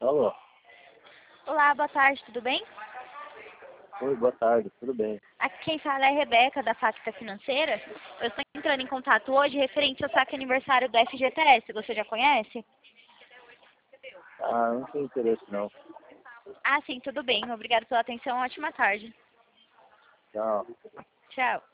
Alô? Olá, boa tarde, tudo bem? Oi, boa tarde, tudo bem? Aqui quem fala é a Rebeca, da Facta Financeira. Eu estou entrando em contato hoje referente ao saque aniversário do FGTS. Você já conhece? Ah, não tenho interesse não. Ah, sim, tudo bem. Obrigada pela atenção. Ótima tarde. Tchau. Tchau.